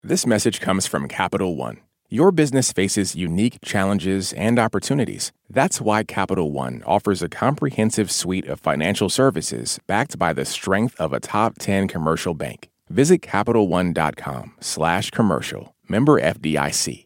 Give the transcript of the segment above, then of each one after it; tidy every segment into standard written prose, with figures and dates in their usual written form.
This message comes from Capital One. Your business faces unique challenges and opportunities. That's why Capital One offers a comprehensive suite of financial services backed by the strength of a top 10 commercial bank. Visit CapitalOne.com/commercial. Member FDIC.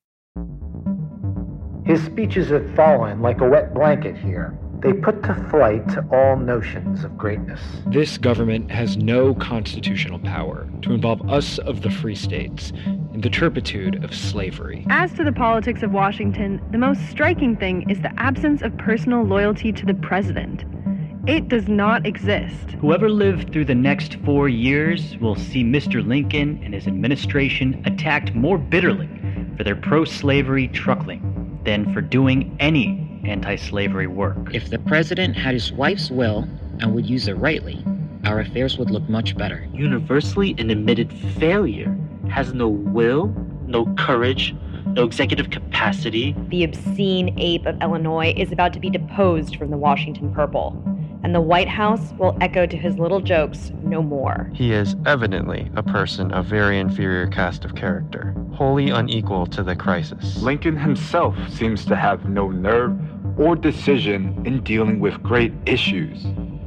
His speeches have fallen like a wet blanket here. They put to flight all notions of greatness. This government has no constitutional power to involve us of the free states in the turpitude of slavery. As to the politics of Washington, the most striking thing is the absence of personal loyalty to the president. It does not exist. Whoever lived through the next 4 years will see Mr. Lincoln and his administration attacked more bitterly for their pro-slavery truckling than for doing any anti-slavery work. If the president had his wife's will and would use it rightly, our affairs would look much better. Universally an admitted failure, has no will, no courage, no executive capacity. The obscene ape of Illinois is about to be deposed from the Washington Purple, and the White House will echo to his little jokes no more. He is evidently a person of very inferior cast of character, wholly unequal to the crisis. Lincoln himself seems to have no nerve or decision in dealing with great issues.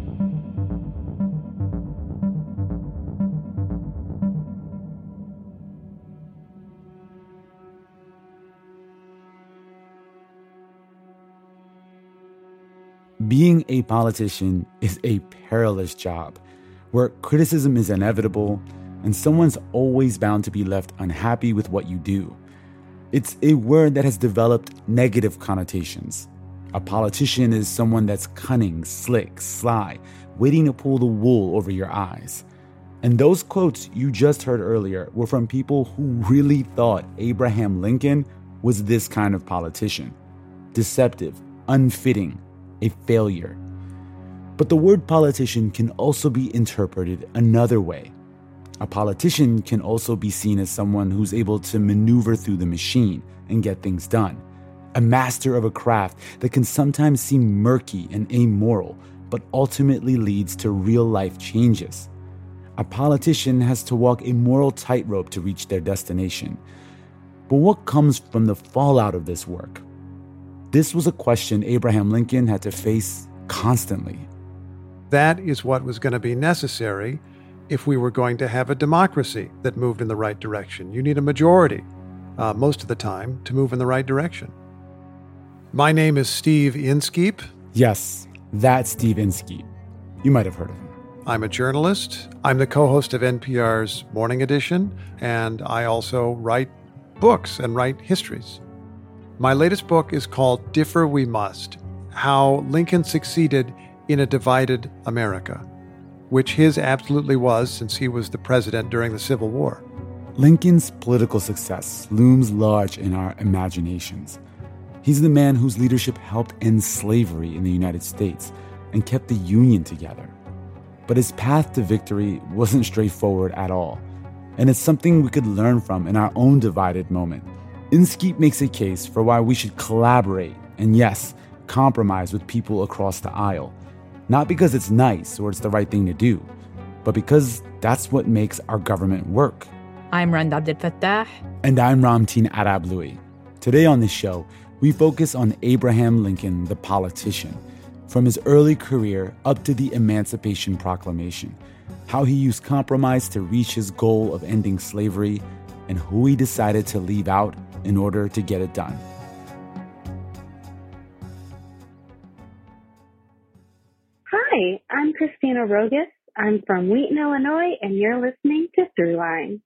Being a politician is a perilous job, where criticism is inevitable and someone's always bound to be left unhappy with what you do. It's a word that has developed negative connotations. A politician is someone that's cunning, slick, sly, waiting to pull the wool over your eyes. And those quotes you just heard earlier were from people who really thought Abraham Lincoln was this kind of politician. Deceptive, unfitting, a failure. But the word politician can also be interpreted another way. A politician can also be seen as someone who's able to maneuver through the machine and get things done. A master of a craft that can sometimes seem murky and amoral, but ultimately leads to real-life changes. A politician has to walk a moral tightrope to reach their destination. But what comes from the fallout of this work? This was a question Abraham Lincoln had to face constantly. That is what was going to be necessary if we were going to have a democracy that moved in the right direction. You need a majority, most of the time, to move in the right direction. My name is Steve Inskeep. Yes, that's Steve Inskeep. You might have heard of him. I'm a journalist. I'm the co-host of NPR's Morning Edition, and I also write books and write histories. My latest book is called Differ We Must: How Lincoln Succeeded in a Divided America, which his absolutely was since he was the president during the Civil War. Lincoln's political success looms large in our imaginations. He's the man whose leadership helped end slavery in the United States and kept the Union together. But his path to victory wasn't straightforward at all, and it's something we could learn from in our own divided moment. Inskeep makes a case for why we should collaborate and, yes, compromise with people across the aisle. Not because it's nice or it's the right thing to do, but because that's what makes our government work. I'm Rand Abdel Fattah. And I'm Ramteen Arablouei. Today on this show, we focus on Abraham Lincoln, the politician, from his early career up to the Emancipation Proclamation, how he used compromise to reach his goal of ending slavery, and who he decided to leave out in order to get it done. Hi, I'm Christina Rogas. I'm from Wheaton, Illinois, and you're listening to Throughline.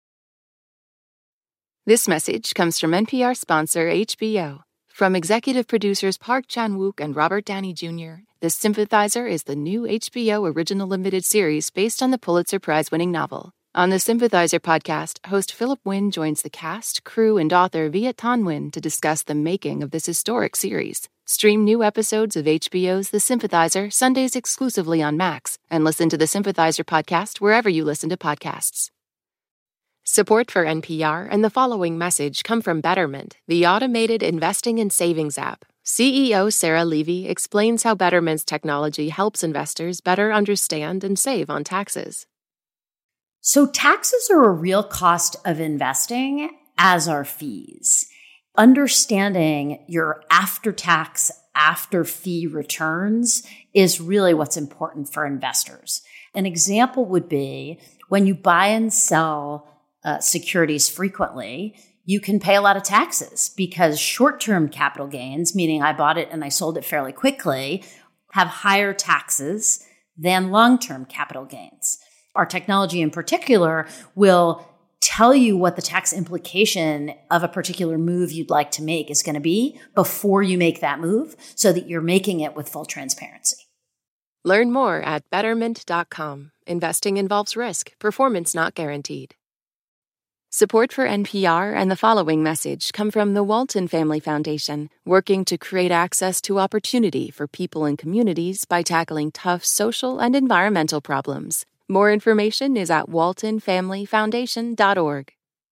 This message comes from NPR sponsor HBO. From executive producers Park Chan-wook and Robert Downey Jr., The Sympathizer is the new HBO original limited series based on the Pulitzer Prize-winning novel. On the Sympathizer podcast, host Philip Wynn joins the cast, crew, and author Viet Thanh Nguyen to discuss the making of this historic series. Stream new episodes of HBO's The Sympathizer Sundays exclusively on Max, and listen to the Sympathizer podcast wherever you listen to podcasts. Support for NPR and the following message come from Betterment, the automated investing and savings app. CEO Sarah Levy explains how Betterment's technology helps investors better understand and save on taxes. So taxes are a real cost of investing, as are fees. Understanding your after-tax, after-fee returns is really what's important for investors. An example would be when you buy and sell securities frequently, you can pay a lot of taxes because short-term capital gains, meaning I bought it and I sold it fairly quickly, have higher taxes than long-term capital gains. Our technology in particular will tell you what the tax implication of a particular move you'd like to make is going to be before you make that move so that you're making it with full transparency. Learn more at Betterment.com. Investing involves risk. Performance not guaranteed. Support for NPR and the following message come from the Walton Family Foundation, working to create access to opportunity for people and communities by tackling tough social and environmental problems. More information is at waltonfamilyfoundation.org.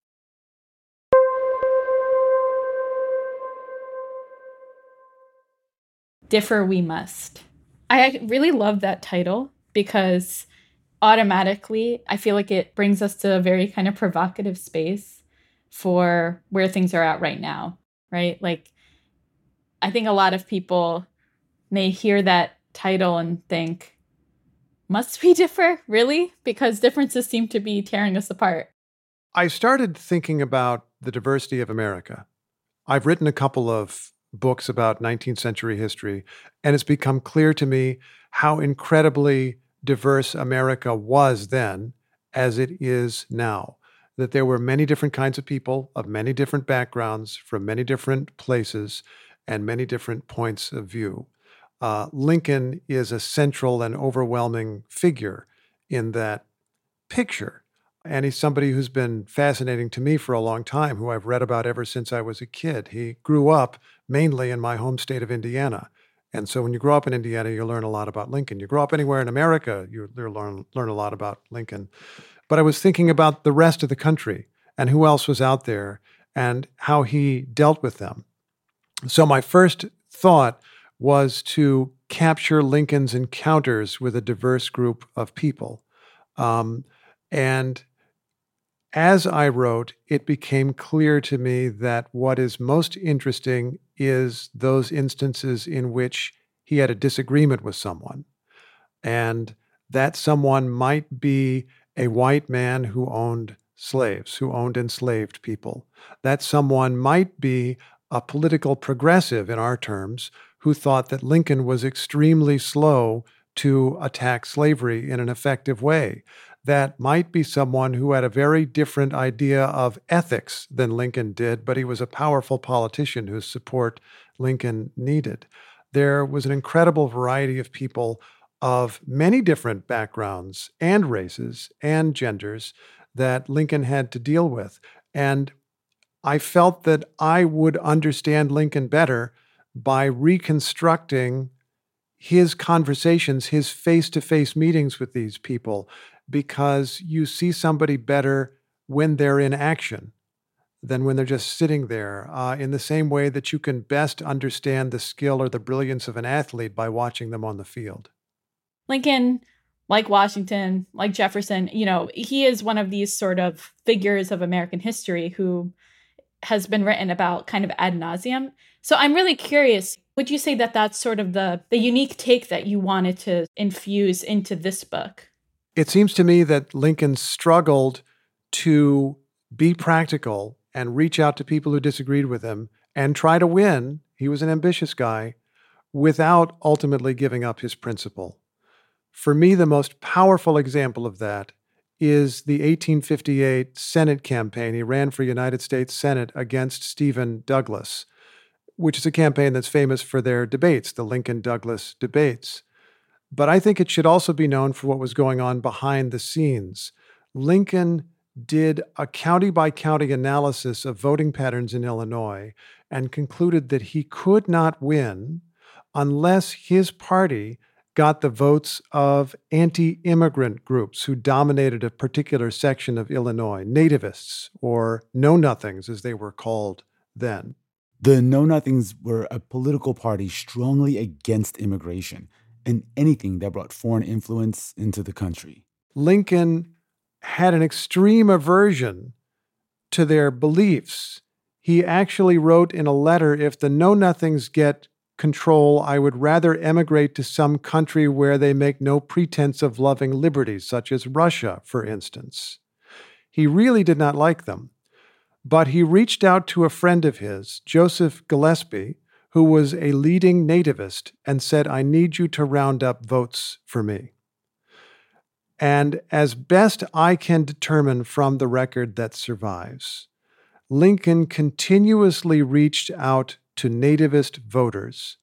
Differ We Must. I really love that title because automatically I feel like it brings us to a very kind of provocative space for where things are at right now, right? Like, I think a lot of people may hear that title and think, must we differ? Really? Because differences seem to be tearing us apart. I started thinking about the diversity of America. I've written a couple of books about 19th century history, and it's become clear to me how incredibly diverse America was then as it is now. That there were many different kinds of people of many different backgrounds from many different places and many different points of view. Lincoln is a central and overwhelming figure in that picture. And he's somebody who's been fascinating to me for a long time, who I've read about ever since I was a kid. He grew up mainly in my home state of Indiana. And so when you grow up in Indiana, you learn a lot about Lincoln. You grow up anywhere in America, you learn a lot about Lincoln. But I was thinking about the rest of the country and who else was out there and how he dealt with them. So my first thought was to capture Lincoln's encounters with a diverse group of people. And as I wrote, it became clear to me that what is most interesting is those instances in which he had a disagreement with someone. And that someone might be a white man who owned slaves, who owned enslaved people. That someone might be a political progressive in our terms who thought that Lincoln was extremely slow to attack slavery in an effective way. That might be someone who had a very different idea of ethics than Lincoln did, but he was a powerful politician whose support Lincoln needed. There was an incredible variety of people of many different backgrounds and races and genders that Lincoln had to deal with. And I felt that I would understand Lincoln better by reconstructing his conversations, his face-to-face meetings with these people, because you see somebody better when they're in action than when they're just sitting there, in the same way that you can best understand the skill or the brilliance of an athlete by watching them on the field. Lincoln, like Washington, like Jefferson, he is one of these sort of figures of American history who has been written about kind of ad nauseum. So I'm really curious, would you say that that's sort of the unique take that you wanted to infuse into this book? It seems to me that Lincoln struggled to be practical and reach out to people who disagreed with him and try to win. He was an ambitious guy without ultimately giving up his principle. For me, the most powerful example of that is the 1858 Senate campaign. He ran for United States Senate against Stephen Douglas, which is a campaign that's famous for their debates, the Lincoln-Douglas debates. But I think it should also be known for what was going on behind the scenes. Lincoln did a county-by-county analysis of voting patterns in Illinois and concluded that he could not win unless his party got the votes of anti-immigrant groups who dominated a particular section of Illinois, nativists, or know-nothings as they were called then. The Know-Nothings were a political party strongly against immigration and anything that brought foreign influence into the country. Lincoln had an extreme aversion to their beliefs. He actually wrote in a letter, if the know-nothings get control, I would rather emigrate to some country where they make no pretense of loving liberty, such as Russia, for instance. He really did not like them. But he reached out to a friend of his, Joseph Gillespie, who was a leading nativist, and said, I need you to round up votes for me. And as best I can determine from the record that survives, Lincoln continuously reached out to nativist voters,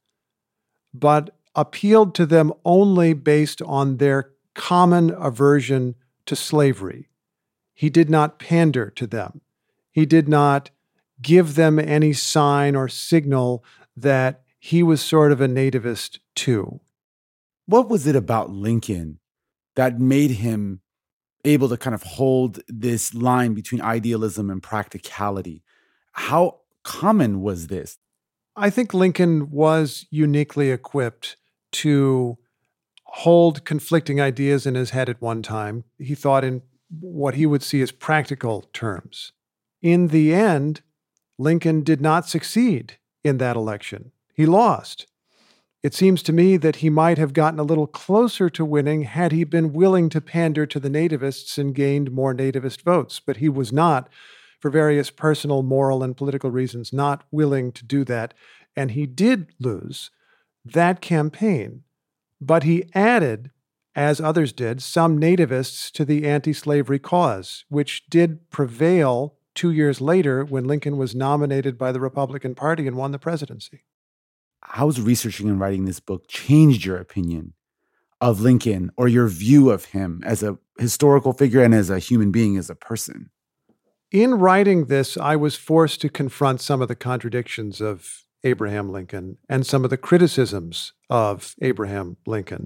but appealed to them only based on their common aversion to slavery. He did not pander to them. He did not give them any sign or signal that he was sort of a nativist too. What was it about Lincoln that made him able to kind of hold this line between idealism and practicality? How common was this? I think Lincoln was uniquely equipped to hold conflicting ideas in his head at one time. He thought in what he would see as practical terms. In the end, Lincoln did not succeed in that election. He lost. It seems to me that he might have gotten a little closer to winning had he been willing to pander to the nativists and gained more nativist votes. But he was not, for various personal, moral, and political reasons, not willing to do that. And he did lose that campaign. But he added, as others did, some nativists to the anti-slavery cause, which did prevail 2 years later when Lincoln was nominated by the Republican Party and won the presidency. How's researching and writing this book changed your opinion of Lincoln or your view of him as a historical figure and as a human being, as a person? In writing this, I was forced to confront some of the contradictions of Abraham Lincoln and some of the criticisms of Abraham Lincoln.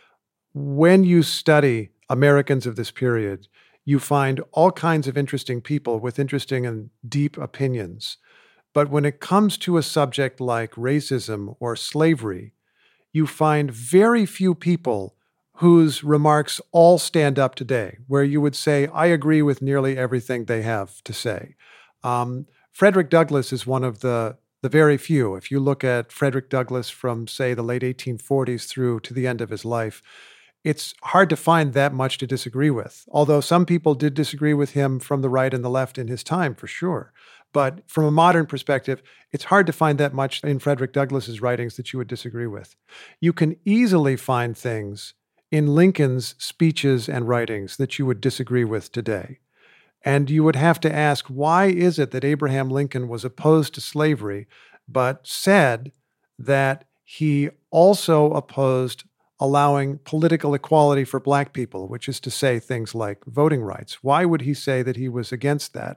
When you study Americans of this period, you find all kinds of interesting people with interesting and deep opinions. But when it comes to a subject like racism or slavery, you find very few people whose remarks all stand up today, where you would say, I agree with nearly everything they have to say. Frederick Douglass is one of the very few. If you look at Frederick Douglass from, say, the late 1840s through to the end of his life, it's hard to find that much to disagree with, although some people did disagree with him from the right and the left in his time, for sure. But from a modern perspective, it's hard to find that much in Frederick Douglass's writings that you would disagree with. You can easily find things in Lincoln's speeches and writings that you would disagree with today. And you would have to ask, why is it that Abraham Lincoln was opposed to slavery, but said that he also opposed allowing political equality for Black people, which is to say things like voting rights? Why would he say that he was against that?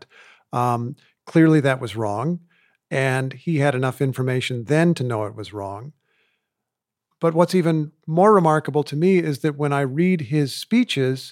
Clearly that was wrong, and he had enough information then to know it was wrong. But what's even more remarkable to me is that when I read his speeches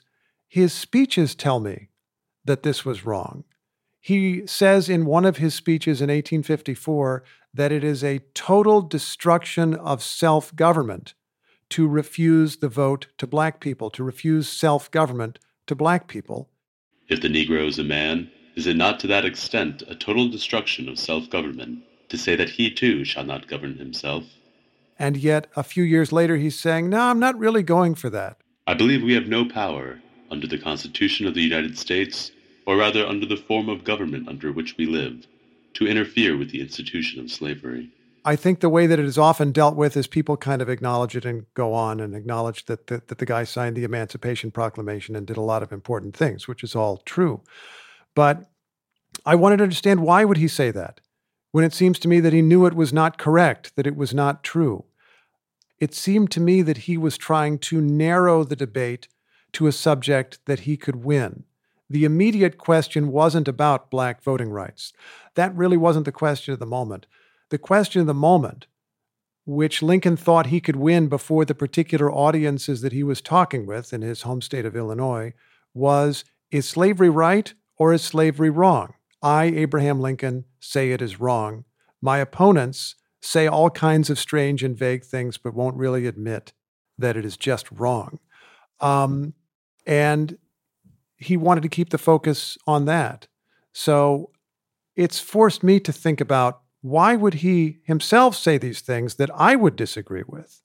tell me that this was wrong. He says in one of his speeches in 1854 that it is a total destruction of self-government to refuse the vote to Black people, to refuse self-government to Black people. If the Negro is a man, is it not to that extent a total destruction of self-government to say that he too shall not govern himself? And yet, a few years later, he's saying, no, I'm not really going for that. I believe we have no power under the Constitution of the United States, or rather under the form of government under which we live, to interfere with the institution of slavery. I think the way that it is often dealt with is people kind of acknowledge it and go on and acknowledge that the guy signed the Emancipation Proclamation and did a lot of important things, which is all true. But I wanted to understand, why would he say that when it seems to me that he knew it was not correct, that it was not true? It seemed to me that he was trying to narrow the debate to a subject that he could win. The immediate question wasn't about Black voting rights. That really wasn't the question of the moment. The question of the moment, which Lincoln thought he could win before the particular audiences that he was talking with in his home state of Illinois, was, is slavery right or is slavery wrong? I, Abraham Lincoln, say it is wrong. My opponents say all kinds of strange and vague things, but won't really admit that it is just wrong. And he wanted to keep the focus on that. So it's forced me to think about, why would he himself say these things that I would disagree with?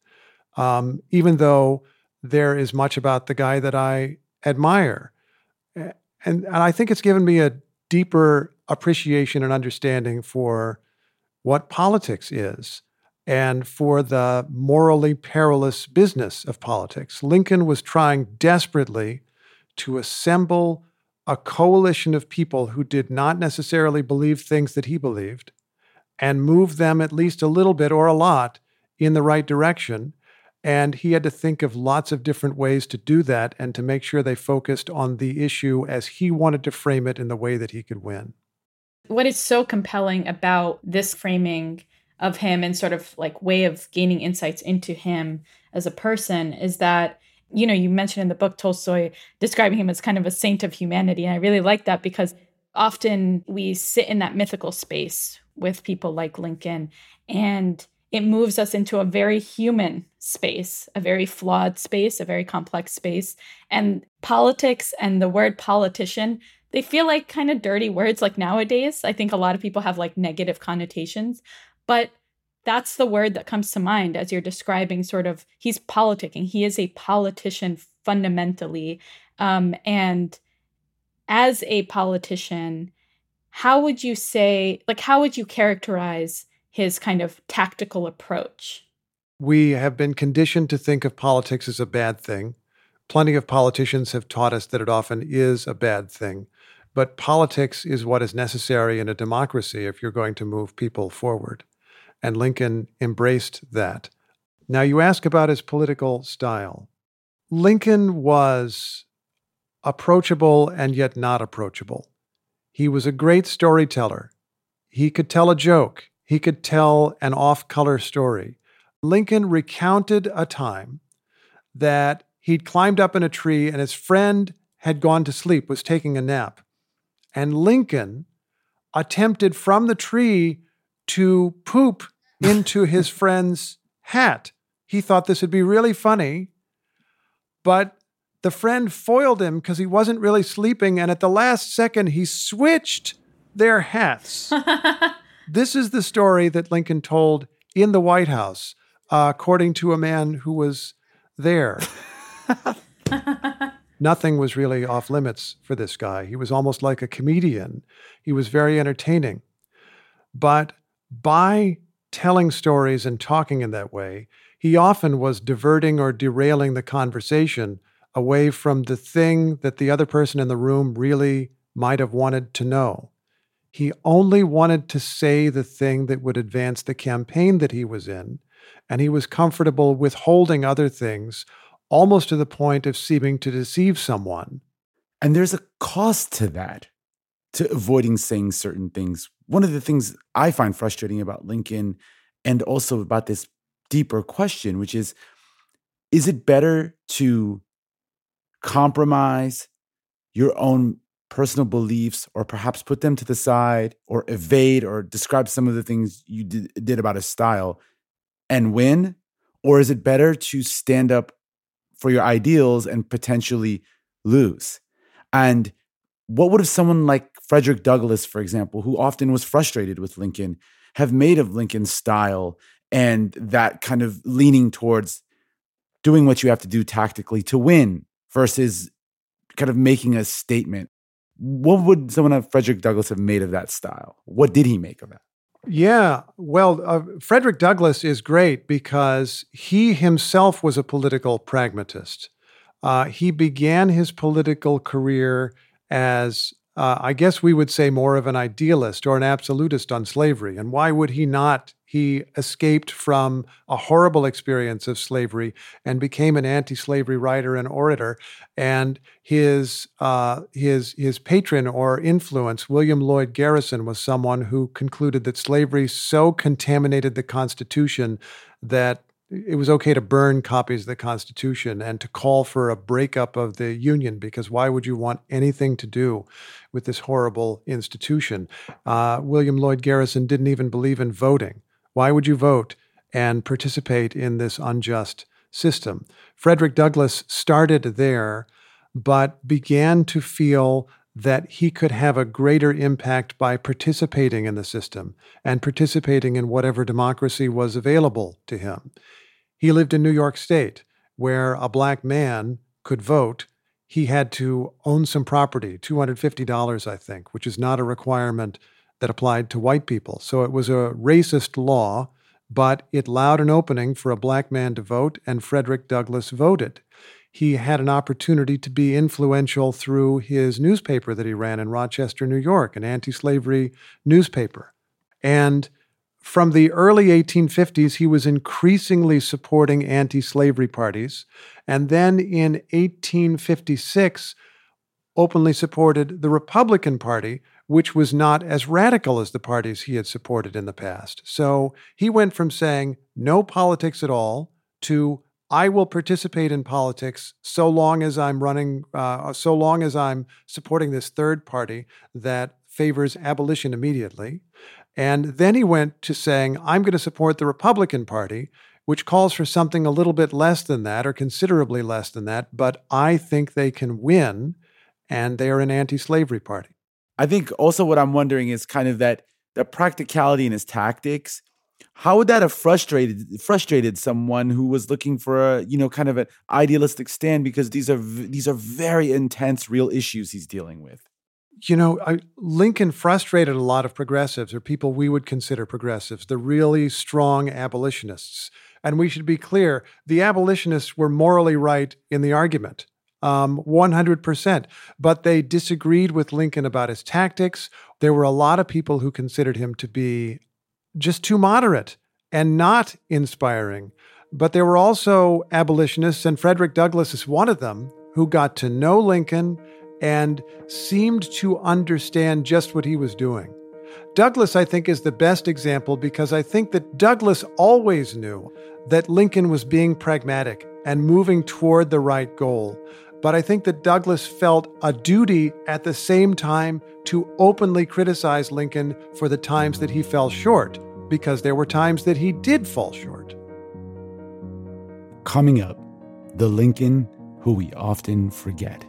Even though there is much about the guy that I admire. And I think it's given me a deeper appreciation and understanding for what politics is and for the morally perilous business of politics. Lincoln was trying desperately to assemble a coalition of people who did not necessarily believe things that he believed and move them at least a little bit or a lot in the right direction. And he had to think of lots of different ways to do that and to make sure they focused on the issue as he wanted to frame it in the way that he could win. What is so compelling about this framing of him and sort of like way of gaining insights into him as a person is that, you know, you mentioned in the book Tolstoy describing him as kind of a saint of humanity. And I really like that because often we sit in that mythical space with people like Lincoln, and it moves us into a very human space, a very flawed space, a very complex space. And politics and the word politician, they feel like kind of dirty words like nowadays. I think a lot of people have like negative connotations, but that's the word that comes to mind as you're describing sort of, he's politicking. He is a politician fundamentally. And as a politician, how would you say, like, how would you characterize his kind of tactical approach? We have been conditioned to think of politics as a bad thing. Plenty of politicians have taught us that it often is a bad thing. But politics is what is necessary in a democracy if you're going to move people forward. And Lincoln embraced that. Now, you ask about his political style. Lincoln was approachable and yet not approachable. He was a great storyteller. He could tell a joke. He could tell an off-color story. Lincoln recounted a time that he'd climbed up in a tree and his friend had gone to sleep, was taking a nap. And Lincoln attempted from the tree to poop into his friend's hat. He thought this would be really funny, but the friend foiled him because he wasn't really sleeping, and at the last second, he switched their hats. This is the story that Lincoln told in the White House, according to a man who was there. Nothing was really off limits for this guy. He was almost like a comedian. He was very entertaining. But by telling stories and talking in that way, he often was diverting or derailing the conversation away from the thing that the other person in the room really might have wanted to know. He only wanted to say the thing that would advance the campaign that he was in, and he was comfortable withholding other things, almost to the point of seeming to deceive someone. And there's a cost to that, to avoiding saying certain things. One of the things I find frustrating about Lincoln, and also about this deeper question, which is it better to compromise your own personal beliefs, or perhaps put them to the side, or evade or describe some of the things you did about his style and win? Or is it better to stand up for your ideals and potentially lose? And what would have someone like Frederick Douglass, for example, who often was frustrated with Lincoln, have made of Lincoln's style and that kind of leaning towards doing what you have to do tactically to win versus kind of making a statement? What would someone like Frederick Douglass have made of that style? What did he make of that? Yeah, well, Frederick Douglass is great because he himself was a political pragmatist. He began his political career as, I guess we would say, more of an idealist or an absolutist on slavery. And why would he not? He escaped from a horrible experience of slavery and became an anti-slavery writer and orator. And his patron or influence, William Lloyd Garrison, was someone who concluded that slavery so contaminated the Constitution that it was okay to burn copies of the Constitution and to call for a breakup of the Union, because why would you want anything to do with this horrible institution? William Lloyd Garrison didn't even believe in voting. Why would you vote and participate in this unjust system? Frederick Douglass started there, but began to feel that he could have a greater impact by participating in the system and participating in whatever democracy was available to him. He lived in New York State, where a black man could vote. He had to own some property, $250, I think, which is not a requirement that applied to white people. So it was a racist law, but it allowed an opening for a black man to vote, and Frederick Douglass voted. He had an opportunity to be influential through his newspaper that he ran in Rochester, New York, an anti-slavery newspaper. And from the early 1850s, he was increasingly supporting anti-slavery parties. And then in 1856, openly supported the Republican Party, which was not as radical as the parties he had supported in the past. So he went from saying no politics at all to I will participate in politics so long as I'm supporting this third party that favors abolition immediately. And then he went to saying, I'm going to support the Republican Party, which calls for something a little bit less than that or considerably less than that, but I think they can win, and they are an anti-slavery party. I think also what I'm wondering is kind of that the practicality in his tactics. How would that have frustrated someone who was looking for a, kind of an idealistic stand? Because these are very intense, real issues he's dealing with. Lincoln frustrated a lot of progressives, or people we would consider progressives, the really strong abolitionists. And we should be clear, the abolitionists were morally right in the argument, 100%. But they disagreed with Lincoln about his tactics. There were a lot of people who considered him to be just too moderate and not inspiring. But there were also abolitionists, and Frederick Douglass is one of them, who got to know Lincoln and seemed to understand just what he was doing. Douglass, I think, is the best example because I think that Douglass always knew that Lincoln was being pragmatic and moving toward the right goal. But I think that Douglass felt a duty at the same time to openly criticize Lincoln for the times that he fell short, because there were times that he did fall short. Coming up, the Lincoln who we often forget.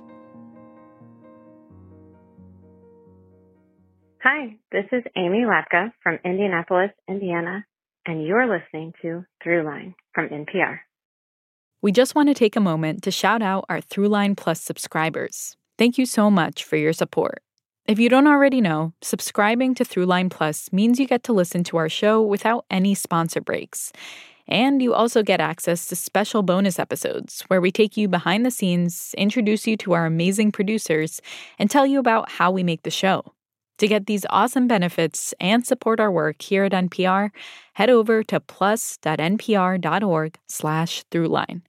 Hi, this is Amy Latka from Indianapolis, Indiana, and you're listening to Throughline from NPR. We just want to take a moment to shout out our Throughline Plus subscribers. Thank you so much for your support. If you don't already know, subscribing to Throughline Plus means you get to listen to our show without any sponsor breaks. And you also get access to special bonus episodes where we take you behind the scenes, introduce you to our amazing producers, and tell you about how we make the show. To get these awesome benefits and support our work here at NPR, head over to plus.npr.org/throughline.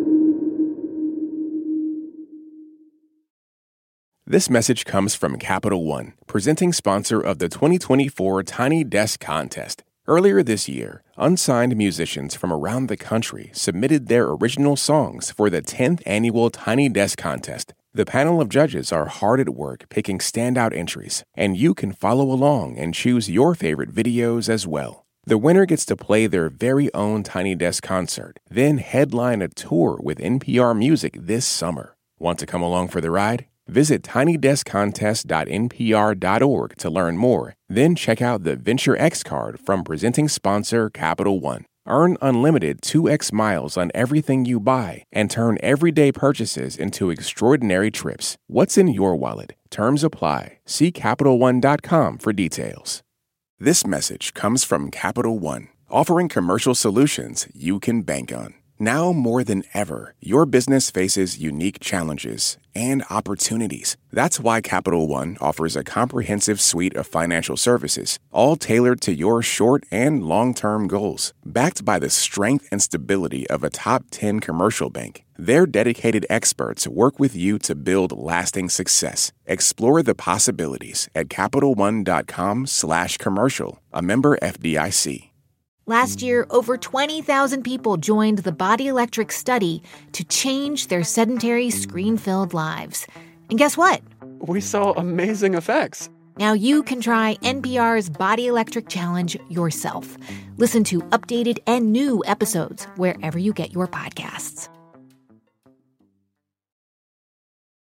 This message comes from Capital One, presenting sponsor of the 2024 Tiny Desk Contest. Earlier this year, unsigned musicians from around the country submitted their original songs for the 10th annual Tiny Desk Contest. The panel of judges are hard at work picking standout entries, and you can follow along and choose your favorite videos as well. The winner gets to play their very own Tiny Desk concert, then headline a tour with NPR Music this summer. Want to come along for the ride? Visit tinydeskcontest.npr.org to learn more. Then check out the Venture X card from presenting sponsor Capital One. Earn unlimited 2x miles on everything you buy and turn everyday purchases into extraordinary trips. What's in your wallet? Terms apply. See CapitalOne.com for details. This message comes from Capital One, offering commercial solutions you can bank on. Now more than ever, your business faces unique challenges and opportunities. That's why Capital One offers a comprehensive suite of financial services, all tailored to your short and long-term goals. Backed by the strength and stability of a top 10 commercial bank, their dedicated experts work with you to build lasting success. Explore the possibilities at CapitalOne.com/commercial, a member FDIC. Last year, over 20,000 people joined the Body Electric study to change their sedentary, screen-filled lives. And guess what? We saw amazing effects. Now you can try NPR's Body Electric Challenge yourself. Listen to updated and new episodes wherever you get your podcasts.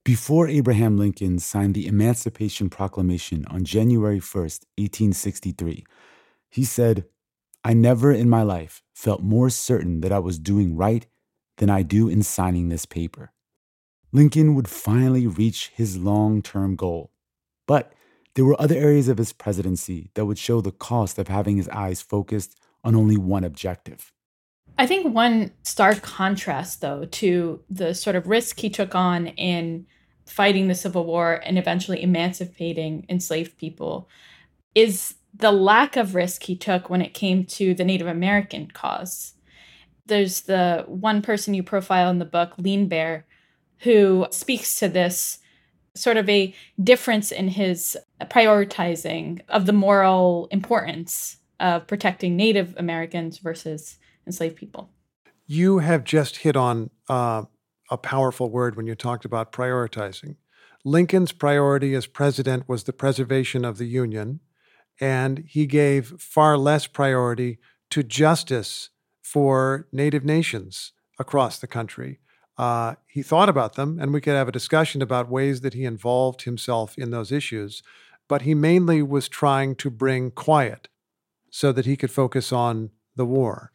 Before Abraham Lincoln signed the Emancipation Proclamation on January 1st, 1863, he said, "I never in my life felt more certain that I was doing right than I do in signing this paper." Lincoln would finally reach his long-term goal. But there were other areas of his presidency that would show the cost of having his eyes focused on only one objective. I think one stark contrast, though, to the sort of risk he took on in fighting the Civil War and eventually emancipating enslaved people is the lack of risk he took when it came to the Native American cause. There's the one person you profile in the book, Lean Bear, who speaks to this sort of a difference in his prioritizing of the moral importance of protecting Native Americans versus enslaved people. You have just hit on a powerful word when you talked about prioritizing. Lincoln's priority as president was the preservation of the Union, and he gave far less priority to justice for Native nations across the country. He thought about them, and we could have a discussion about ways that he involved himself in those issues, but he mainly was trying to bring quiet so that he could focus on the war.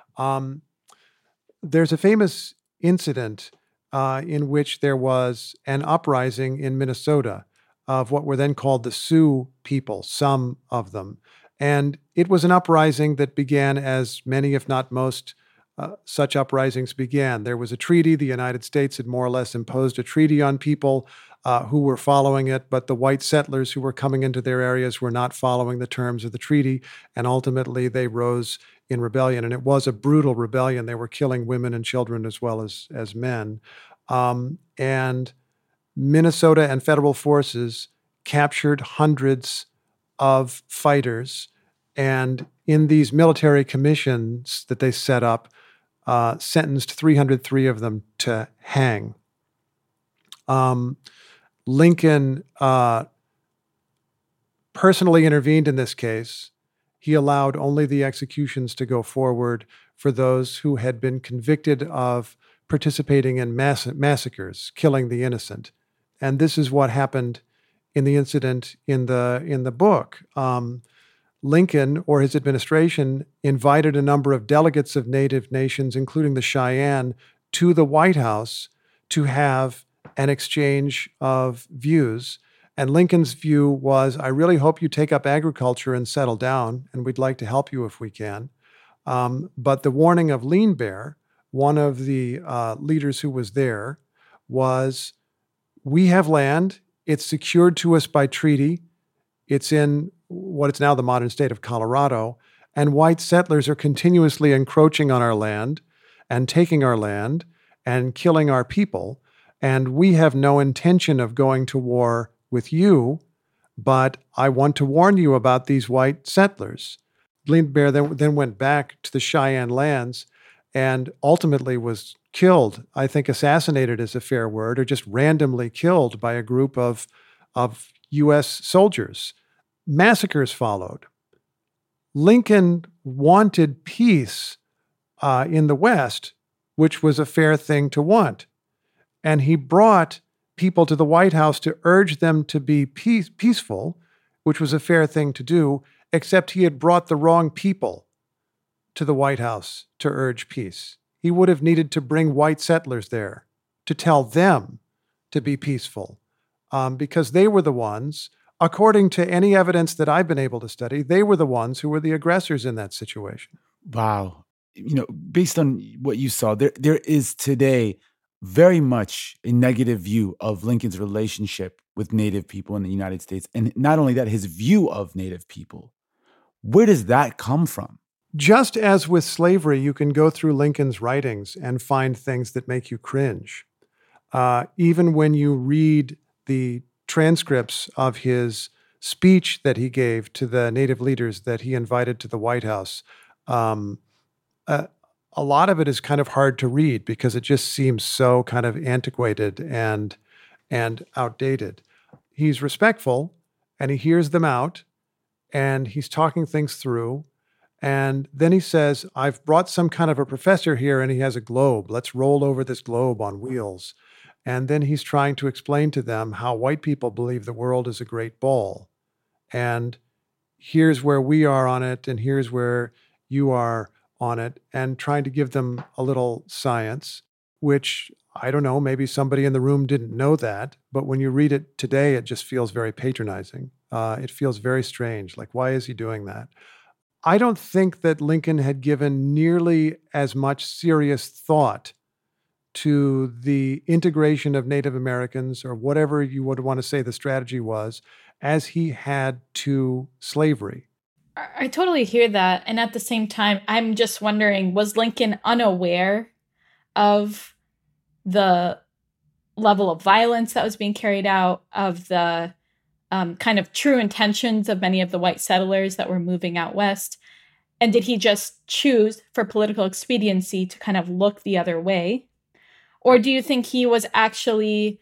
There's a famous incident in which there was an uprising in Minnesota of what were then called the Sioux people, some of them. And it was an uprising that began as many, if not most, such uprisings began. There was a treaty. The United States had more or less imposed a treaty on people who were following it, but the white settlers who were coming into their areas were not following the terms of the treaty, and ultimately they rose in rebellion. And it was a brutal rebellion. They were killing women and children as well as men. And Minnesota and federal forces captured hundreds of fighters, and in these military commissions that they set up, sentenced 303 of them to hang. Lincoln personally intervened in this case. He allowed only the executions to go forward for those who had been convicted of participating in massacres, killing the innocent. And this is what happened in the incident in the book. Lincoln or his administration invited a number of delegates of Native nations, including the Cheyenne, to the White House to have an exchange of views. And Lincoln's view was, I really hope you take up agriculture and settle down, and we'd like to help you if we can. But the warning of Lean Bear, one of the leaders who was there, was, we have land. It's secured to us by treaty. It's in what is now the modern state of Colorado, and white settlers are continuously encroaching on our land and taking our land and killing our people. And we have no intention of going to war with you, but I want to warn you about these white settlers. Lean Bear then went back to the Cheyenne lands and ultimately was killed, I think assassinated is a fair word, or just randomly killed by a group of U.S. soldiers. Massacres followed. Lincoln wanted peace in the West, which was a fair thing to want. And he brought people to the White House to urge them to be peaceful, which was a fair thing to do, except he had brought the wrong people to the White House to urge peace. He would have needed to bring white settlers there to tell them to be peaceful, because they were the ones, according to any evidence that I've been able to study, they were the ones who were the aggressors in that situation. Wow. Based on what you saw, there is today very much a negative view of Lincoln's relationship with Native people in the United States. And not only that, his view of Native people. Where does that come from? Just as with slavery, you can go through Lincoln's writings and find things that make you cringe. Even when you read the transcripts of his speech that he gave to the Native leaders that he invited to the White House, a lot of it is kind of hard to read because it just seems so kind of antiquated and outdated. He's respectful, and he hears them out, and he's talking things through. And then he says, I've brought some kind of a professor here, and he has a globe. Let's roll over this globe on wheels. And then he's trying to explain to them how white people believe the world is a great ball. And here's where we are on it, and here's where you are on it, and trying to give them a little science, which, I don't know, maybe somebody in the room didn't know that, but when you read it today, it just feels very patronizing. It feels very strange. Like, why is he doing that? I don't think that Lincoln had given nearly as much serious thought to the integration of Native Americans, or whatever you would want to say the strategy was, as he had to slavery. I totally hear that. And at the same time, I'm just wondering, was Lincoln unaware of the level of violence that was being carried out, of the kind of true intentions of many of the white settlers that were moving out west? And did he just choose, for political expediency, to kind of look the other way? Or do you think he was actually,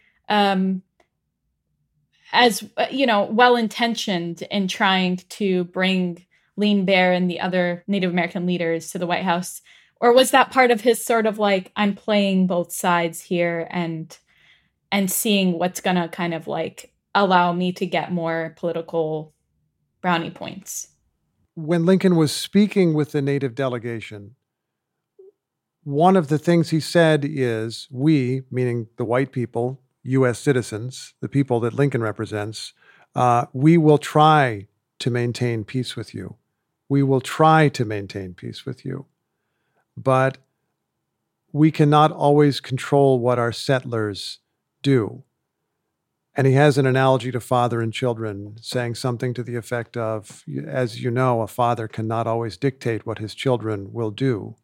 well-intentioned in trying to bring Lean Bear and the other Native American leaders to the White House? Or was that part of his sort of like, I'm playing both sides here and seeing what's going to kind of like allow me to get more political brownie points? When Lincoln was speaking with the Native delegation, one of the things he said is, we, meaning the white people, U.S. citizens, the people that Lincoln represents, we will try to maintain peace with you. We will try to maintain peace with you. But we cannot always control what our settlers do. And he has an analogy to father and children, saying something to the effect of, as you know, a father cannot always dictate what his children will do.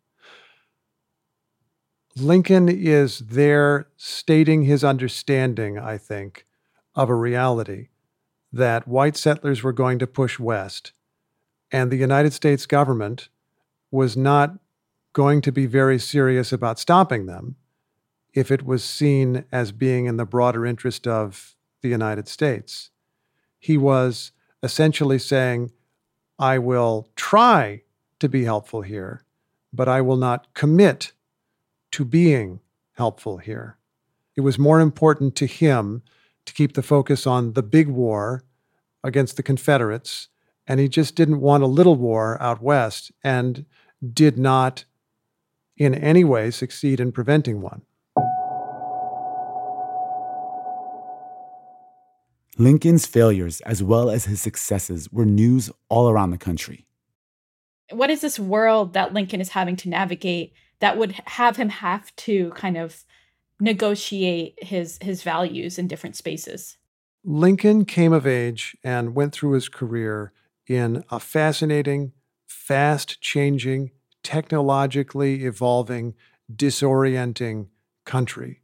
Lincoln is there stating his understanding, I think, of a reality that white settlers were going to push west, and the United States government was not going to be very serious about stopping them if it was seen as being in the broader interest of the United States. He was essentially saying, I will try to be helpful here, but I will not commit to being helpful here. It was more important to him to keep the focus on the big war against the Confederates, and he just didn't want a little war out west, and did not in any way succeed in preventing one. Lincoln's failures, as well as his successes, were news all around the country. What is this world that Lincoln is having to navigate that would have him have to kind of negotiate his values in different spaces? Lincoln came of age and went through his career in a fascinating, fast-changing, technologically evolving, disorienting country.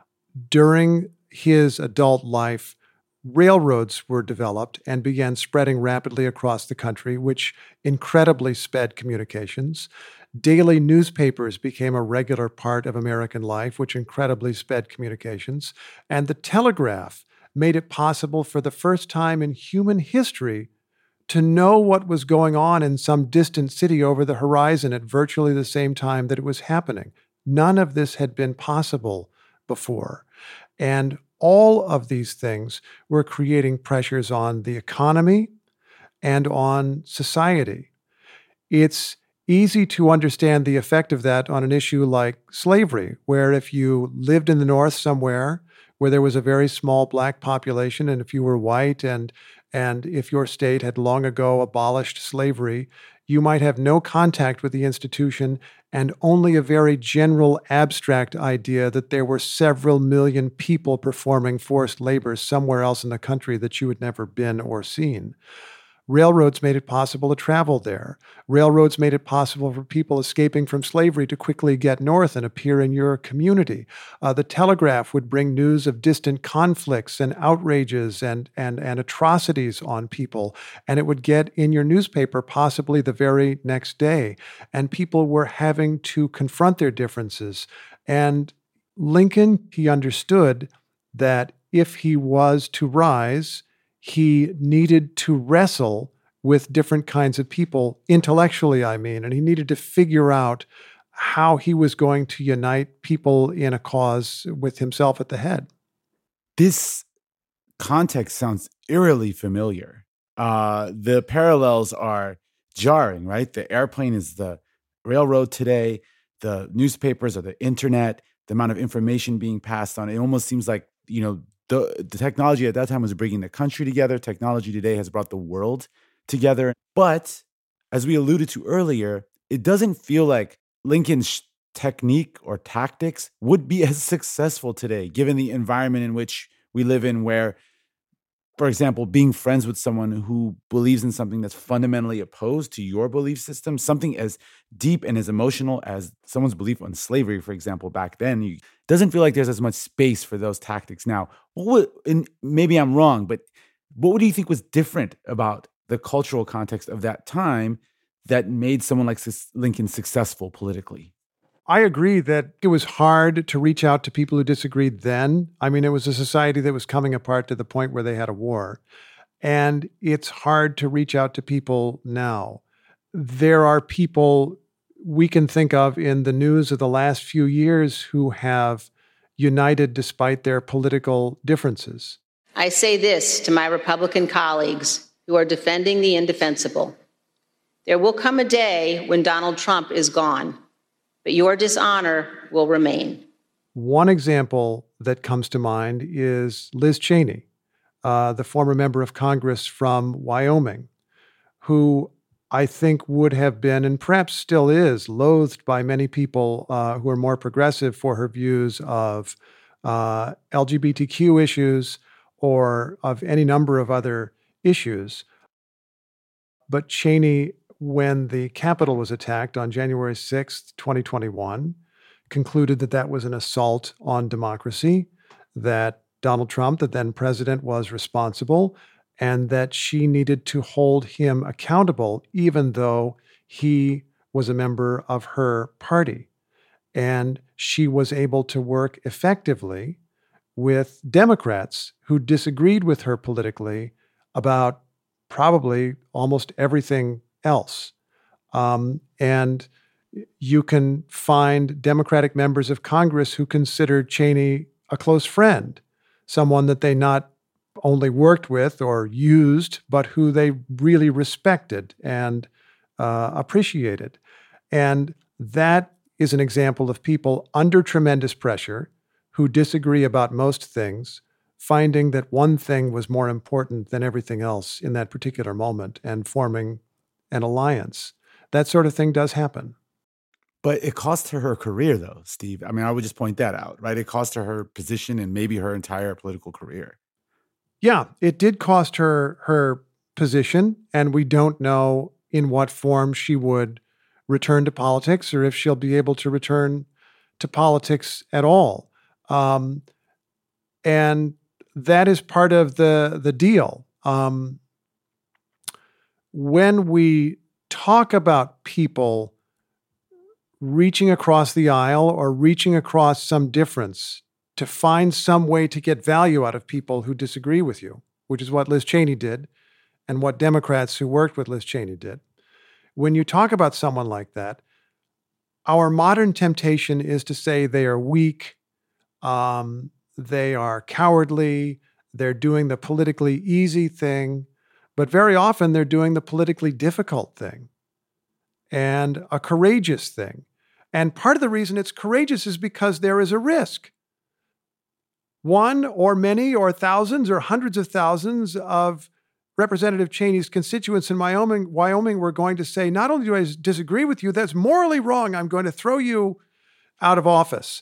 During his adult life, railroads were developed and began spreading rapidly across the country, which incredibly sped communications. Daily newspapers became a regular part of American life, which incredibly sped communications. And the telegraph made it possible for the first time in human history to know what was going on in some distant city over the horizon at virtually the same time that it was happening. None of this had been possible before. And all of these things were creating pressures on the economy and on society. It's easy to understand the effect of that on an issue like slavery, where if you lived in the North somewhere where there was a very small black population, and if you were white and if your state had long ago abolished slavery, you might have no contact with the institution and only a very general abstract idea that there were several million people performing forced labor somewhere else in the country that you had never been or seen. Railroads made it possible to travel there. Railroads made it possible for people escaping from slavery to quickly get north and appear in your community. The telegraph would bring news of distant conflicts and outrages and atrocities on people, and it would get in your newspaper possibly the very next day. And people were having to confront their differences. And Lincoln, he understood that if he was to rise, he needed to wrestle with different kinds of people, intellectually, I mean, and he needed to figure out how he was going to unite people in a cause with himself at the head. This context sounds eerily familiar. The parallels are jarring, right? The airplane is the railroad today. The newspapers are the internet. The amount of information being passed on. It almost seems like, the technology at that time was bringing the country together. Technology today has brought the world together. But as we alluded to earlier, it doesn't feel like Lincoln's technique or tactics would be as successful today, given the environment in which we live in, where, for example, being friends with someone who believes in something that's fundamentally opposed to your belief system, something as deep and as emotional as someone's belief on slavery, for example, back then, doesn't feel like there's as much space for those tactics now. And maybe I'm wrong, but what do you think was different about the cultural context of that time that made someone like Lincoln successful politically? I agree that it was hard to reach out to people who disagreed then. I mean, it was a society that was coming apart to the point where they had a war. And it's hard to reach out to people now. There are people we can think of in the news of the last few years who have united despite their political differences. I say this to my Republican colleagues who are defending the indefensible. There will come a day when Donald Trump is gone, but your dishonor will remain. One example that comes to mind is Liz Cheney, the former member of Congress from Wyoming, who I think would have been, and perhaps still is, loathed by many people who are more progressive for her views of LGBTQ issues or of any number of other issues. But Cheney, when the Capitol was attacked on January 6th, 2021, concluded that that was an assault on democracy, that Donald Trump, the then president, was responsible, and that she needed to hold him accountable, even though he was a member of her party. And she was able to work effectively with Democrats who disagreed with her politically about probably almost everything else. And you can find Democratic members of Congress who considered Cheney a close friend, someone that they not only worked with or used, but who they really respected and appreciated. And that is an example of people under tremendous pressure who disagree about most things, finding that one thing was more important than everything else in that particular moment and forming an alliance. That sort of thing does happen. But it cost her career, though, Steve. I mean, I would just point that out, right? It cost her position and maybe her entire political career. Yeah, it did cost her her position, and we don't know in what form she would return to politics or if she'll be able to return to politics at all. And that is part of the deal. When we talk about people reaching across the aisle or reaching across some difference to find some way to get value out of people who disagree with you, which is what Liz Cheney did and what Democrats who worked with Liz Cheney did. When you talk about someone like that, our modern temptation is to say they are weak, they are cowardly, they're doing the politically easy thing, but very often they're doing the politically difficult thing and a courageous thing. And part of the reason it's courageous is because there is a risk. One or many or thousands or hundreds of thousands of Representative Cheney's constituents in Wyoming were going to say, not only do I disagree with you, that's morally wrong. I'm going to throw you out of office.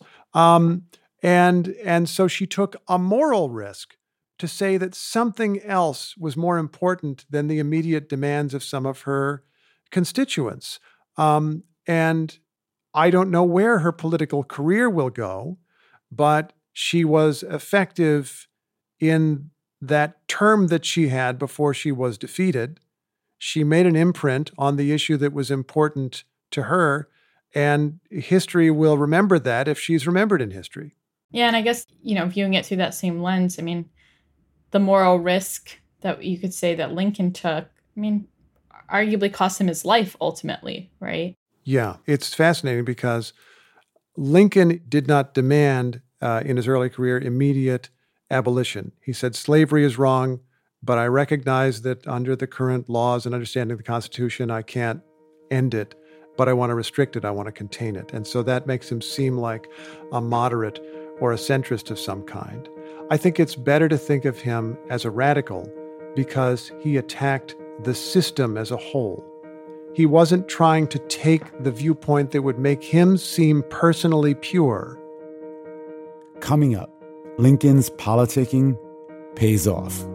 And so she took a moral risk to say that something else was more important than the immediate demands of some of her constituents. And I don't know where her political career will go, but she was effective in that term that she had before she was defeated. She made an imprint on the issue that was important to her, and history will remember that if she's remembered in history. Yeah, and I guess, viewing it through that same lens, I mean, the moral risk that you could say that Lincoln took, I mean, arguably cost him his life ultimately, right? Yeah, it's fascinating because Lincoln did not demand in his early career immediate abolition. He said slavery is wrong, but I recognize that under the current laws and understanding of the Constitution, I can't end it, but I want to restrict it. I want to contain it. And so that makes him seem like a moderate or a centrist of some kind. I think it's better to think of him as a radical because he attacked the system as a whole. He wasn't trying to take the viewpoint that would make him seem personally pure. Coming up, Lincoln's politicking pays off.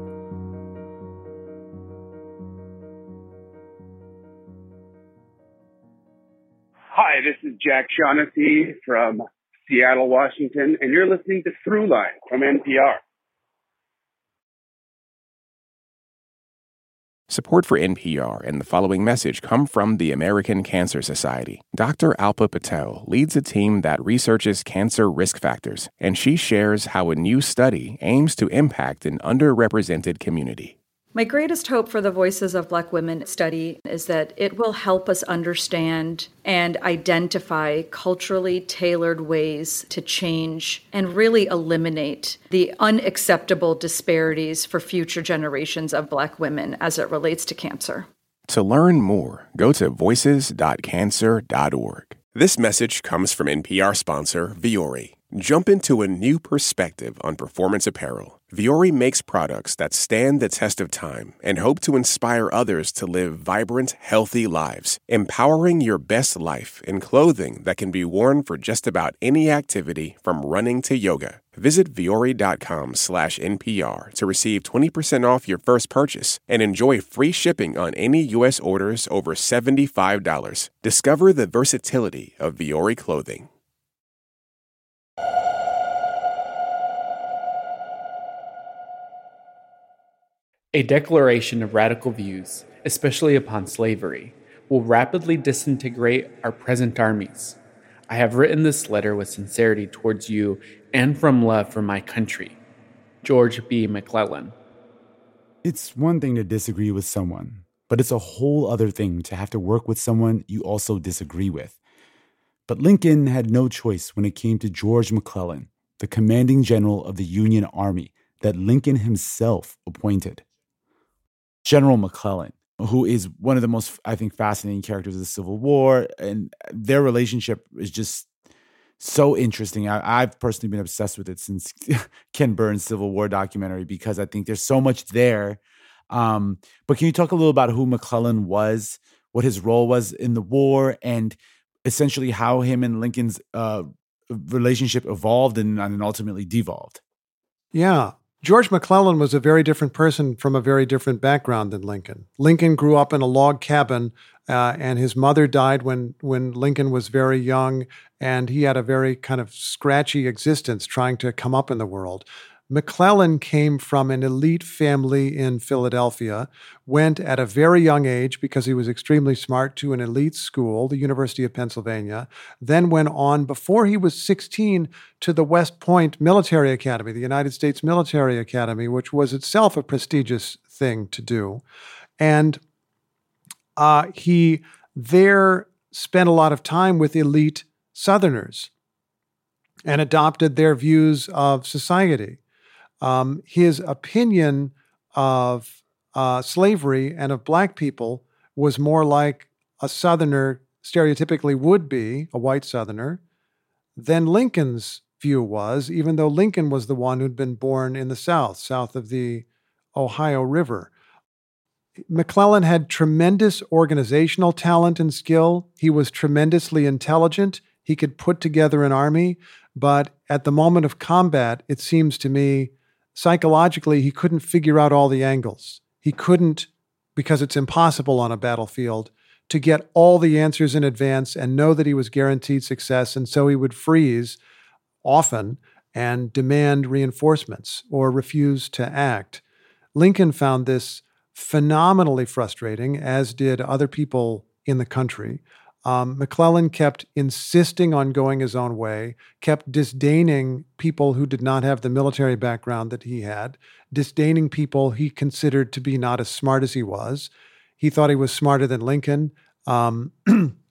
Hi, this is Jack Shaughnessy from Seattle, Washington, and you're listening to Throughline from NPR. Support for NPR and the following message come from the American Cancer Society. Dr. Alpa Patel leads a team that researches cancer risk factors, and she shares how a new study aims to impact an underrepresented community. My greatest hope for the Voices of Black Women study is that it will help us understand and identify culturally tailored ways to change and really eliminate the unacceptable disparities for future generations of Black women as it relates to cancer. To learn more, go to voices.cancer.org. This message comes from NPR sponsor Vuori. Jump into a new perspective on performance apparel. Vuori makes products that stand the test of time and hope to inspire others to live vibrant, healthy lives, empowering your best life in clothing that can be worn for just about any activity from running to yoga. Visit Vuori.com/NPR to receive 20% off your first purchase and enjoy free shipping on any U.S. orders over $75. Discover the versatility of Vuori clothing. A declaration of radical views, especially upon slavery, will rapidly disintegrate our present armies. I have written this letter with sincerity towards you and from love for my country. George B. McClellan. It's one thing to disagree with someone, but it's a whole other thing to have to work with someone you also disagree with. But Lincoln had no choice when it came to George McClellan, the commanding general of the Union Army that Lincoln himself appointed. General McClellan, who is one of the most, I think, fascinating characters of the Civil War, and their relationship is just so interesting. I've personally been obsessed with it since Ken Burns' Civil War documentary because I think there's so much there. But can you talk a little about who McClellan was, what his role was in the war, and essentially how him and Lincoln's relationship evolved and ultimately devolved? Yeah. George McClellan was a very different person from a very different background than Lincoln. Lincoln grew up in a log cabin, and his mother died when Lincoln was very young, and he had a very kind of scratchy existence trying to come up in the world. McClellan came from an elite family in Philadelphia, went at a very young age because he was extremely smart to an elite school, the University of Pennsylvania, then went on before he was 16 to the West Point Military Academy, the United States Military Academy, which was itself a prestigious thing to do. And he there spent a lot of time with elite Southerners and adopted their views of society. His opinion of slavery and of Black people was more like a Southerner stereotypically would be, a white Southerner, than Lincoln's view was, even though Lincoln was the one who'd been born in the South, south of the Ohio River. McClellan had tremendous organizational talent and skill. He was tremendously intelligent. He could put together an army, but at the moment of combat, it seems to me, psychologically, he couldn't figure out all the angles. He couldn't, because it's impossible on a battlefield, to get all the answers in advance and know that he was guaranteed success, and so he would freeze often and demand reinforcements or refuse to act. Lincoln found this phenomenally frustrating, as did other people in the country. McClellan kept insisting on going his own way, kept disdaining people who did not have the military background that he had, disdaining people he considered to be not as smart as he was. He thought he was smarter than Lincoln.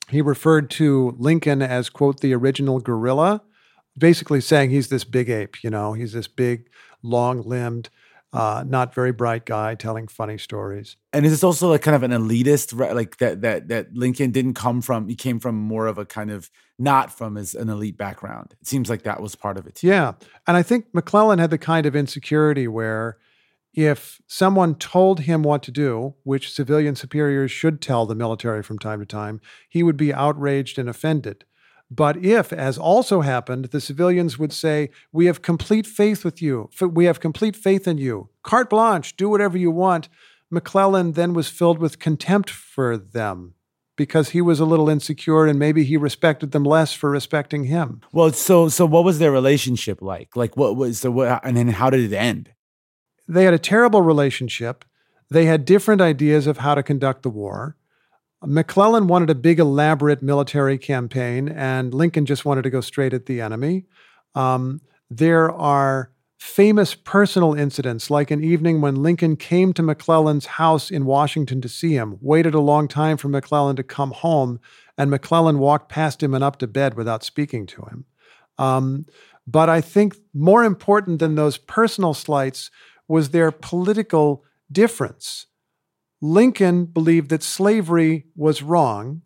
He referred to Lincoln as, quote, the original gorilla, basically saying he's this big ape, he's this big, long-limbed, not very bright guy telling funny stories. And is this also like kind of an elitist, right? Like that Lincoln didn't come from, he came from more of a kind of, not from an elite background. It seems like that was part of it too. Yeah. And I think McClellan had the kind of insecurity where if someone told him what to do, which civilian superiors should tell the military from time to time, he would be outraged and offended. But if, as also happened, the civilians would say, we have complete faith with you, we have complete faith in you, carte blanche, do whatever you want, McClellan then was filled with contempt for them because he was a little insecure and maybe he respected them less for respecting him. Well, so what was their relationship like? And then how did it end? They had a terrible relationship. They had different ideas of how to conduct the war. McClellan wanted a big, elaborate military campaign, and Lincoln just wanted to go straight at the enemy. There are famous personal incidents, like an evening when Lincoln came to McClellan's house in Washington to see him, waited a long time for McClellan to come home, and McClellan walked past him and up to bed without speaking to him. But I think more important than those personal slights was their political difference. Lincoln believed that slavery was wrong,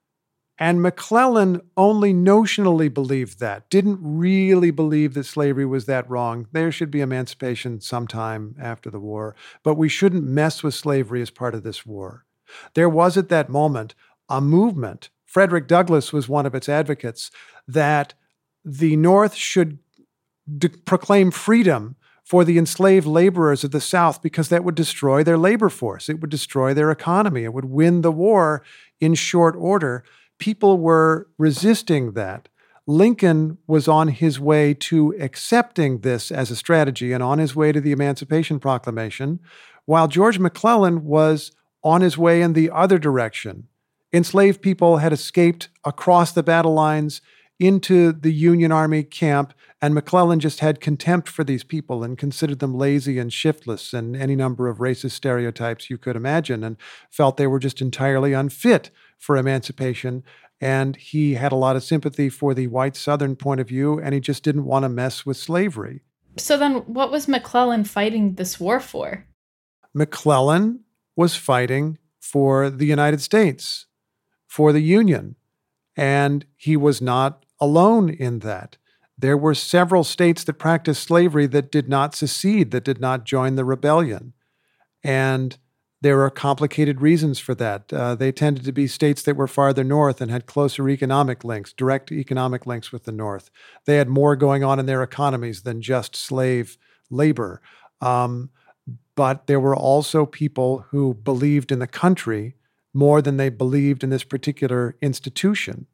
and McClellan only notionally believed that, didn't really believe that slavery was that wrong. There should be emancipation sometime after the war, but we shouldn't mess with slavery as part of this war. There was at that moment a movement, Frederick Douglass was one of its advocates, that the North should proclaim freedom for the enslaved laborers of the South because that would destroy their labor force. It would destroy their economy. It would win the war in short order. People were resisting that. Lincoln was on his way to accepting this as a strategy and on his way to the Emancipation Proclamation, while George McClellan was on his way in the other direction. Enslaved people had escaped across the battle lines into the Union Army camp, and McClellan just had contempt for these people and considered them lazy and shiftless and any number of racist stereotypes you could imagine, and felt they were just entirely unfit for emancipation. And he had a lot of sympathy for the white Southern point of view, and he just didn't want to mess with slavery. So then what was McClellan fighting this war for? McClellan was fighting for the United States, for the Union, and he was not alone in that. There were several states that practiced slavery that did not secede, that did not join the rebellion. And there are complicated reasons for that. They tended to be states that were farther north and had closer economic links, direct economic links with the North. They had more going on in their economies than just slave labor. But there were also people who believed in the country more than they believed in this particular institution.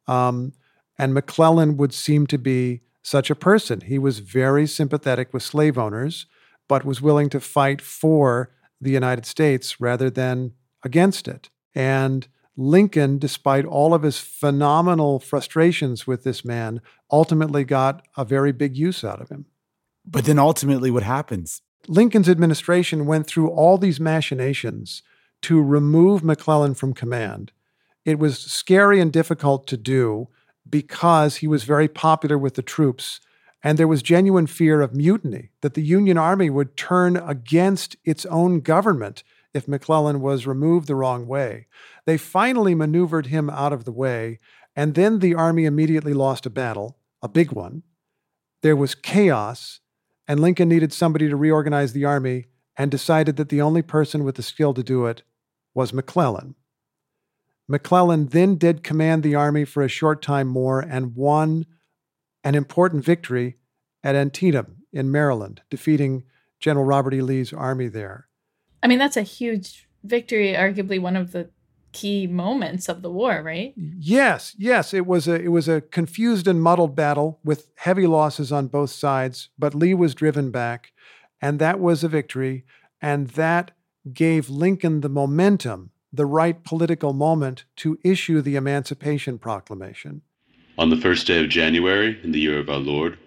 And McClellan would seem to be such a person. He was very sympathetic with slave owners, but was willing to fight for the United States rather than against it. And Lincoln, despite all of his phenomenal frustrations with this man, ultimately got a very big use out of him. But then ultimately what happens? Lincoln's administration went through all these machinations to remove McClellan from command. It was scary and difficult to do because he was very popular with the troops, and there was genuine fear of mutiny, that the Union Army would turn against its own government if McClellan was removed the wrong way. They finally maneuvered him out of the way, and then the army immediately lost a battle, a big one. There was chaos, and Lincoln needed somebody to reorganize the army and decided that the only person with the skill to do it was McClellan. McClellan then did command the army for a short time more and won an important victory at Antietam in Maryland, defeating General Robert E. Lee's army there. I mean, that's a huge victory, arguably one of the key moments of the war, right? Yes. It was a confused and muddled battle with heavy losses on both sides, but Lee was driven back, and that was a victory, and that gave Lincoln the momentum, the right political moment to issue the Emancipation Proclamation. On the first day of January, in the year of our Lord,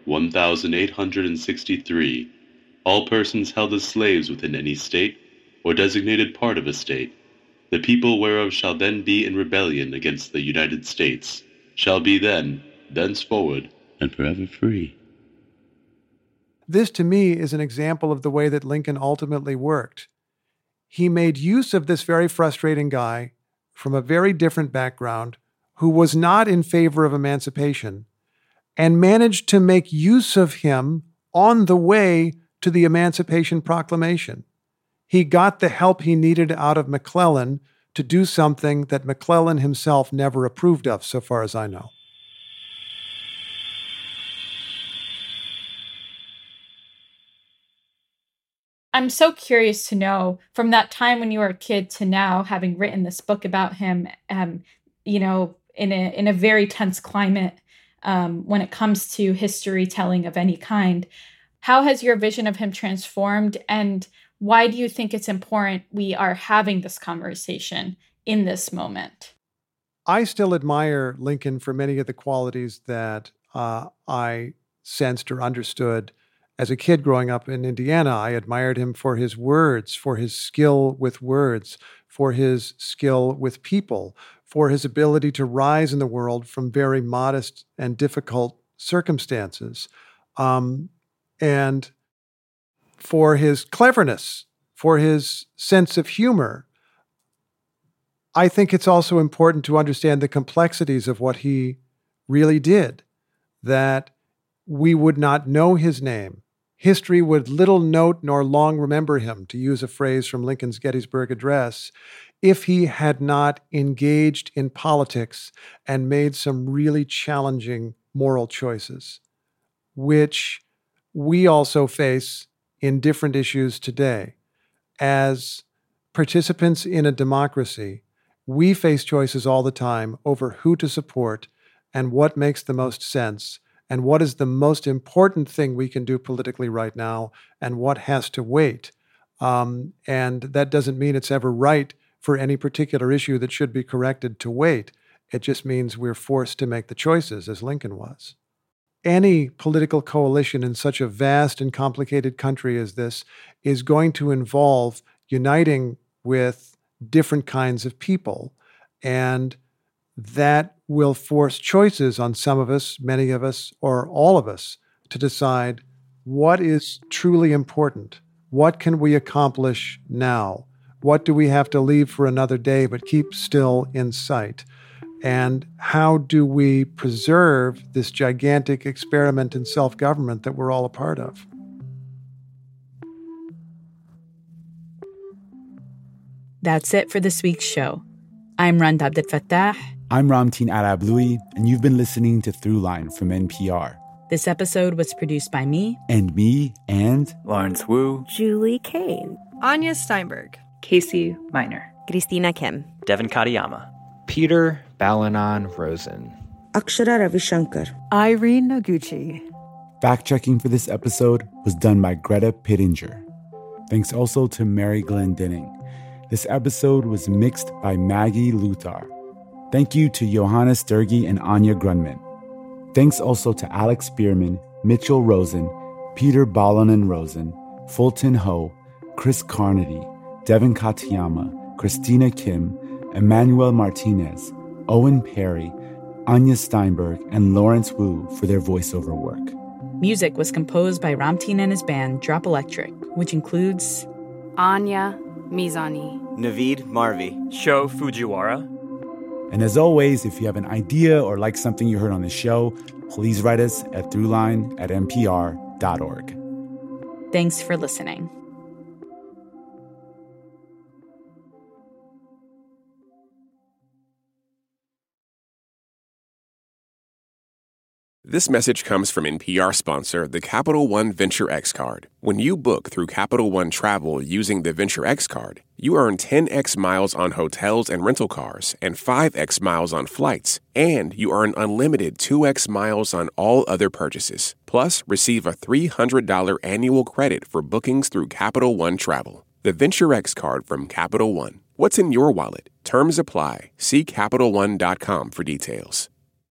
1863, all persons held as slaves within any state or designated part of a state The people whereof shall then be in rebellion against the United States, shall be then, thenceforward, and forever free. This, to me, is an example of the way that Lincoln ultimately worked. He made use of this very frustrating guy from a very different background who was not in favor of emancipation and managed to make use of him on the way to the Emancipation Proclamation. He got the help he needed out of McClellan to do something that McClellan himself never approved of, so far as I know. I'm so curious to know, from that time when you were a kid to now, having written this book about him, you know, in a very tense climate, when it comes to history telling of any kind, how has your vision of him transformed, and why do you think it's important we are having this conversation in this moment? I still admire Lincoln for many of the qualities that I sensed or understood as a kid growing up in Indiana. I admired him for his words, for his skill with words, for his skill with people, for his ability to rise in the world from very modest and difficult circumstances, and for his cleverness, for his sense of humor. I think it's also important to understand the complexities of what he really did, that we would not know his name. History would little note nor long remember him, to use a phrase from Lincoln's Gettysburg Address, if he had not engaged in politics and made some really challenging moral choices, which we also face in different issues today. As participants in a democracy, we face choices all the time over who to support and what makes the most sense and what is the most important thing we can do politically right now and what has to wait. And that doesn't mean it's ever right for any particular issue that should be corrected to wait. It just means we're forced to make the choices, as Lincoln was. Any political coalition in such a vast and complicated country as this is going to involve uniting with different kinds of people, and that will force choices on some of us, many of us, or all of us to decide what is truly important. What can we accomplish now? What do we have to leave for another day but keep still in sight? And how do we preserve this gigantic experiment in self-government that we're all a part of? That's it for this week's show. I'm Rand Abdel Fattah. I'm Ramteen Arablouei, and you've been listening to Throughline from NPR. This episode was produced by me. And me, and Lawrence Wu. Julie Kane. Anya Steinberg. Casey Minor. Christina Kim. Devin Katayama. Peter Balanon Rosen. Akshara Ravishankar. Irene Noguchi. Fact-checking for this episode was done by Greta Pittinger. Thanks also to Mary Glendenning. This episode was mixed by Maggie Luthar. Thank you to Johanna Sturgey and Anya Grunman. Thanks also to Alex Bierman, Mitchell Rosen, Peter Balanon Rosen, Fulton Ho, Chris Carnady, Devin Katayama, Christina Kim, Emmanuel Martinez, Owen Perry, Anya Steinberg, and Lawrence Wu for their voiceover work. Music was composed by Ramteen and his band Drop Electric, which includes Anya Mizani, Naveed Marvi, Sho Fujiwara. And as always, if you have an idea or like something you heard on the show, please write us at throughline@npr.org. Thanks for listening. This message comes from NPR sponsor, the Capital One Venture X Card. When you book through Capital One Travel using the Venture X Card, you earn 10x miles on hotels and rental cars and 5x miles on flights, and you earn unlimited 2x miles on all other purchases. Plus, receive a $300 annual credit for bookings through Capital One Travel. The Venture X Card from Capital One. What's in your wallet? Terms apply. See CapitalOne.com for details.